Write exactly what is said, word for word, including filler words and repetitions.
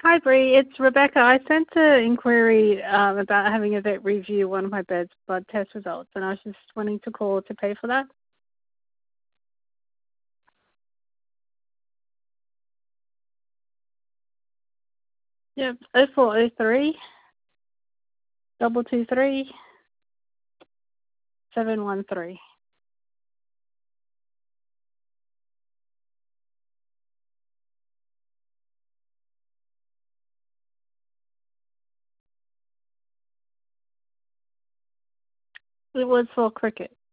Hi, Bree. It's Rebecca. I sent an inquiry um, about having a vet review one of my bed's blood test results, and I was just wanting to call to pay for that. Yep, oh four oh three, double two three, seven one three. It was for cricket.